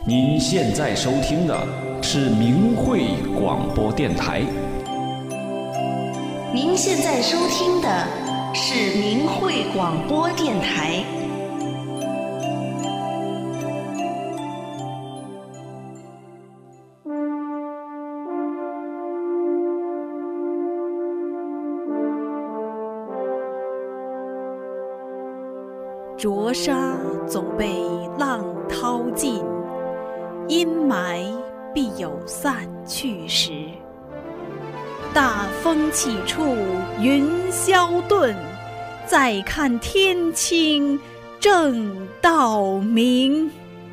您现在收听的是明慧广播电台。 您现在收听的是明慧广播电台。 浊沙总被浪淘尽，阴霾必有散去时。大风起处云霄遁，再看天清正道明。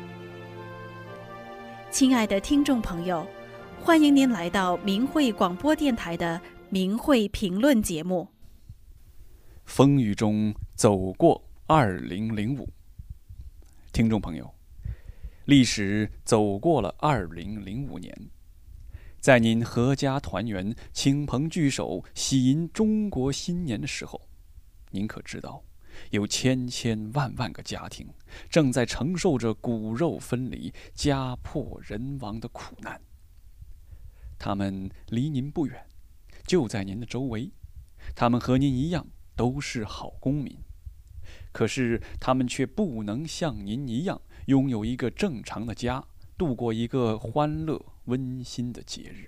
亲爱的听众朋友，欢迎您来到明慧广播电台的明慧评论节目。 风雨中走过2005，听众朋友，历史走过了2005年，在您阖家团圆、亲朋聚首、喜迎中国新年的时候，您可知道，有千千万万个家庭正在承受着骨肉分离、家破人亡的苦难。他们离您不远，就在您的周围，他们和您一样都是好公民。可是他们却不能像您一样拥有一个正常的家，度过一个欢乐温馨的节日。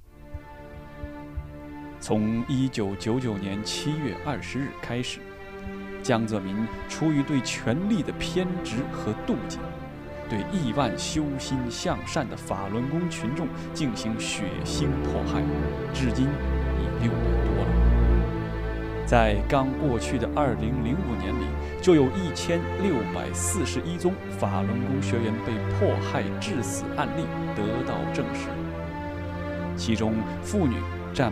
从1999年7月20日开始，江泽民出于对权力的偏执和妒忌，对亿万修心向善的法轮功群众进行血腥迫害，至今已6年多了。在刚过去的2005年里，就有1641宗法轮功学员被迫害致死案例得到证实，其中妇女占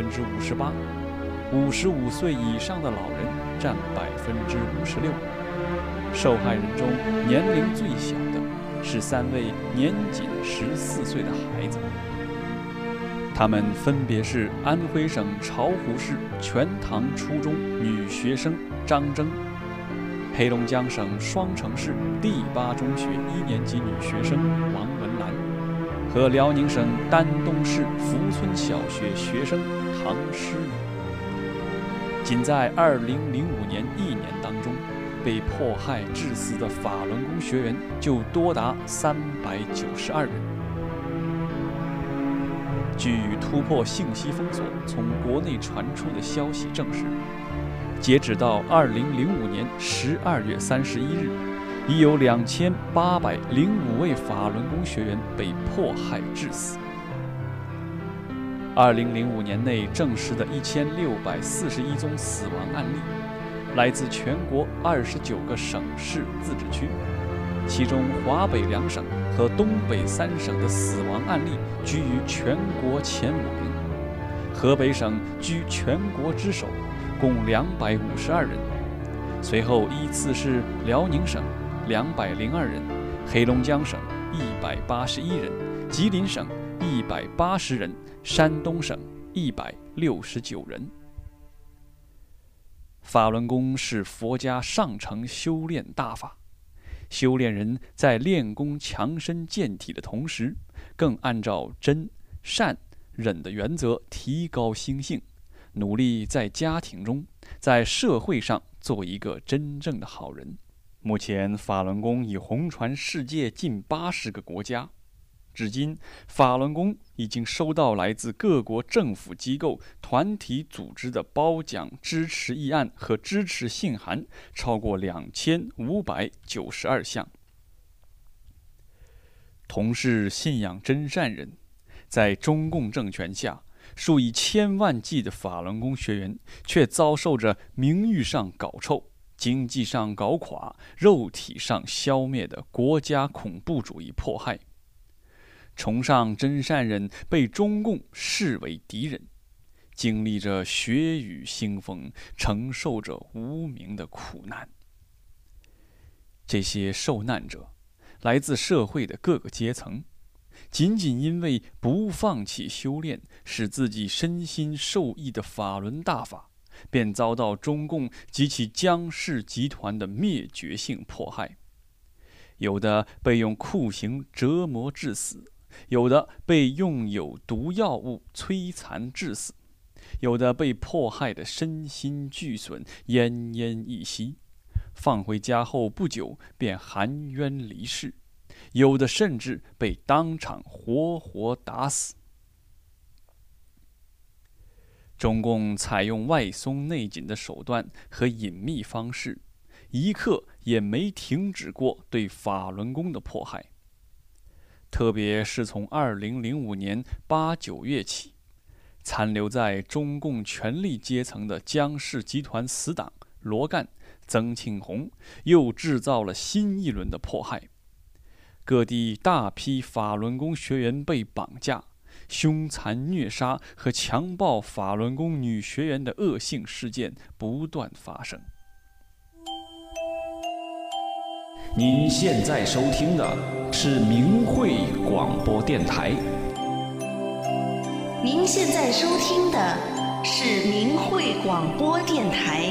58%，55岁以上的老人占56%。受害人中年龄最小的是3位年仅14岁的孩子。他们分别是安徽省巢湖市全塘初中女学生张征，黑龙江省双城市第8中学1年级女学生王文兰，和辽宁省丹东市福村小学学生唐诗雨。仅在2005年1年当中，被迫害致死的法轮功学员就多达392人。据突破信息封锁从国内传出的消息证实，截止到2005年12月31日，已有2805位法轮功学员被迫害致死。2005年内证实的1641宗死亡案例，来自全国29个省市自治区，其中华北2省和东北3省的死亡案例居于全国前5名，河北省居全国之首，共252人，随后依次是辽宁省202人，黑龙江省181人，吉林省180人，山东省169人。法轮功是佛家上乘修炼大法，修炼人在练功强身健体的同时，更按照真、善、忍的原则提高心性，努力在家庭中、在社会上做一个真正的好人。目前法轮功已红传世界近80个国家，至今法轮功已经收到来自各国政府机构、团体组织的褒奖、支持议案和支持信函超过2592项。同是信仰真善人，在中共政权下，数以千万计的法轮功学员却遭受着名誉上搞臭、经济上搞垮、肉体上消灭的国家恐怖主义迫害。崇尚真善人被中共视为敌人，经历着血雨腥风，承受着无名的苦难。这些受难者来自社会的各个阶层，仅仅因为不放弃修炼，使自己身心受益的法轮大法，便遭到中共及其江氏集团的灭绝性迫害。 有的被用酷刑折磨致死，有的被用有毒药物摧残致死，有的被迫害得身心俱损，奄奄一息，放回家后不久便含冤离世，有的甚至被当场活活打死。中共采用外松内紧的手段和隐秘方式，一刻也没停止过对法轮功的迫害。特别是从2005年8、9月起，残留在中共权力阶层的江氏集团死党罗干、曾庆红又制造了新一轮的迫害。各地大批法轮功学员被绑架，凶残虐杀和强暴法轮功女学员的恶性事件不断发生。 您现在收听的是明慧广播电台。 您现在收听的是明慧广播电台。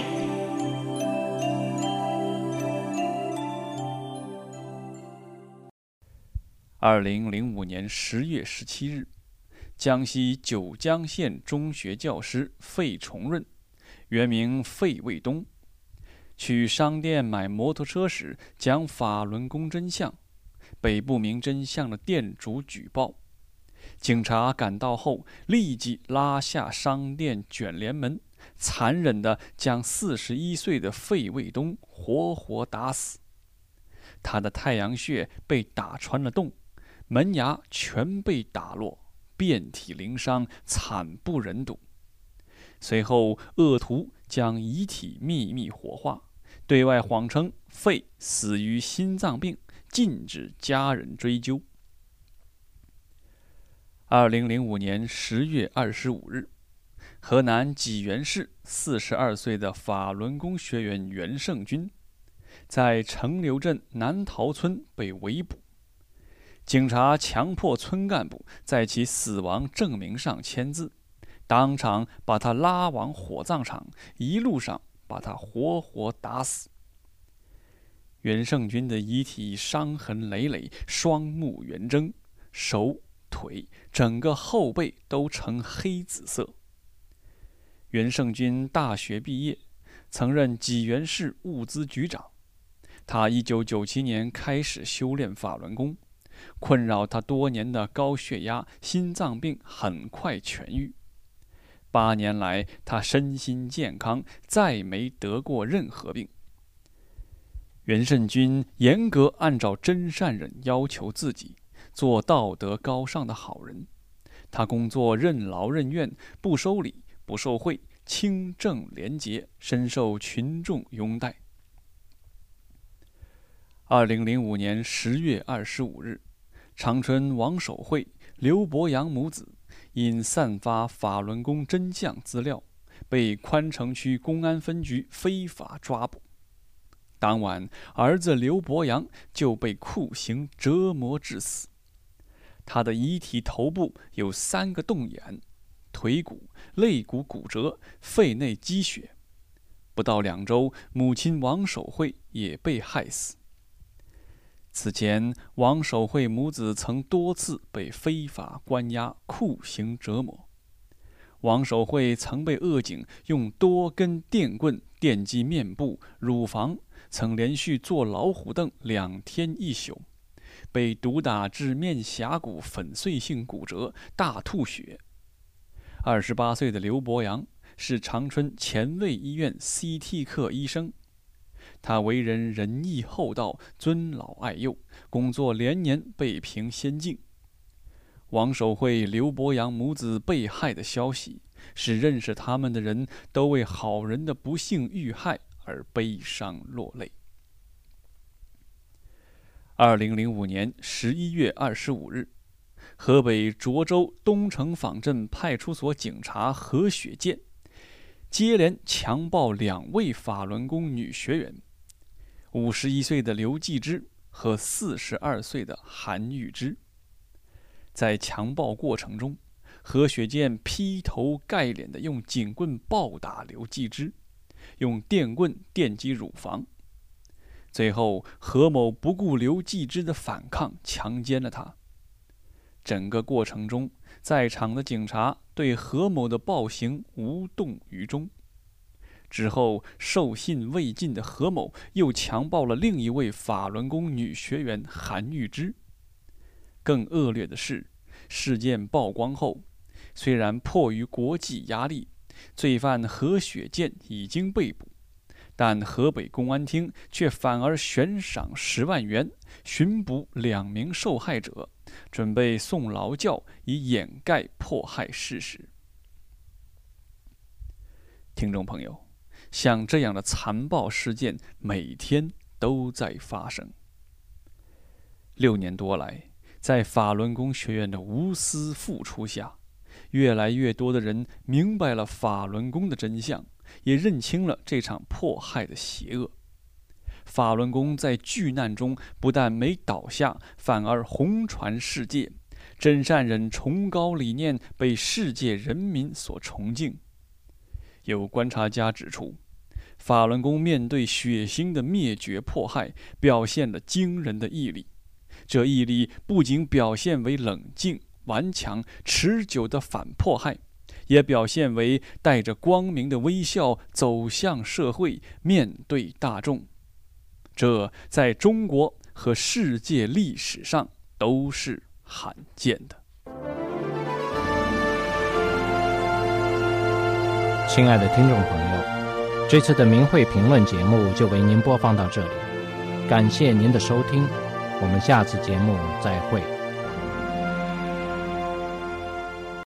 2005年10月17日，江西九江县中学教师费崇润，原名费卫东，去商店买摩托车时讲法轮功真相，被不明真相的店主举报。警察赶到后，立即拉下商店卷帘门，残忍地将41岁的费卫东活活打死。他的太阳穴被打穿了洞，门牙全被打落，遍体鳞伤，惨不忍睹。随后，恶徒将遗体秘密火化，对外谎称费死于心脏病，禁止家人追究。2005年10月25日，河南济源市42岁的法轮功学员袁胜军，在城流镇南桃村被围捕。警察强迫村干部在其死亡证明上签字，当场把他拉往火葬场，一路上把他活活打死。袁胜军的遗体伤痕累累，双目圆睁，手、腿、整个后背都呈黑紫色。袁胜军大学毕业，曾任济源市物资局长。他1997年开始修炼法轮功，困扰他多年的高血压、心脏病很快痊愈。8年来，他身心健康，再没得过任何病。袁胜军严格按照真善忍要求自己，做道德高尚的好人。他工作任劳任怨，不收礼，不受贿，清正廉洁，深受群众拥戴。2005年10月25日，长春王守慧、刘伯阳母子因散发法轮功真相资料，被宽城区公安分局非法抓捕。当晚，儿子刘伯阳就被酷刑折磨致死。他的遗体头部有3个洞眼，腿骨、肋骨骨折，肺内积血。不到2周，母亲王守慧也被害死。此前，王守慧母子曾多次被非法关押、酷刑折磨。王守慧曾被恶警用多根电棍电击面部、乳房，曾连续坐老虎凳2天1宿，被毒打致面峡骨粉碎性骨折、大吐血。28岁的刘伯阳是长春前卫医院 CT 科医生。他为人仁义厚道，尊老爱幼，工作连年被评先进。王守慧、刘伯阳母子被害的消息，使认识他们的人都为好人的不幸遇害而悲伤落泪。2005年11月25日，河北涿州东城坊镇派出所警察何雪健接连强暴2位法轮功女学员，51岁的刘继之和42岁的韩玉芝。在强暴过程中，何雪健劈头盖脸地用警棍暴打刘继之，用电棍电击乳房。 最后何某不顾刘继之的反抗，强奸了他。整个过程中，在场的警察对何某的暴行无动于衷。之后，受信未尽的何某又强暴了另一位法轮功女学员韩玉芝。更恶劣的是，事件曝光后，虽然迫于国际压力，罪犯何雪健已经被捕，但河北公安厅却反而悬赏10万元寻捕2名受害者，准备送劳教，以掩盖迫害事实。听众朋友，像这样的残暴事件每天都在发生。6年多来，在法轮功学院的无私付出下，越来越多的人明白了法轮功的真相，也认清了这场迫害的邪恶。法轮功在巨难中不但没倒下，反而红传世界，真善忍崇高理念被世界人民所崇敬。有观察家指出，法轮功面对血腥的灭绝迫害，表现了惊人的毅力。这毅力不仅表现为冷静、顽强、持久的反迫害，也表现为带着光明的微笑走向社会，面对大众。这在中国和世界历史上都是罕见的。 亲爱的听众朋友，这次的明慧评论节目就为您播放到这里，感谢您的收听，我们下次节目再会。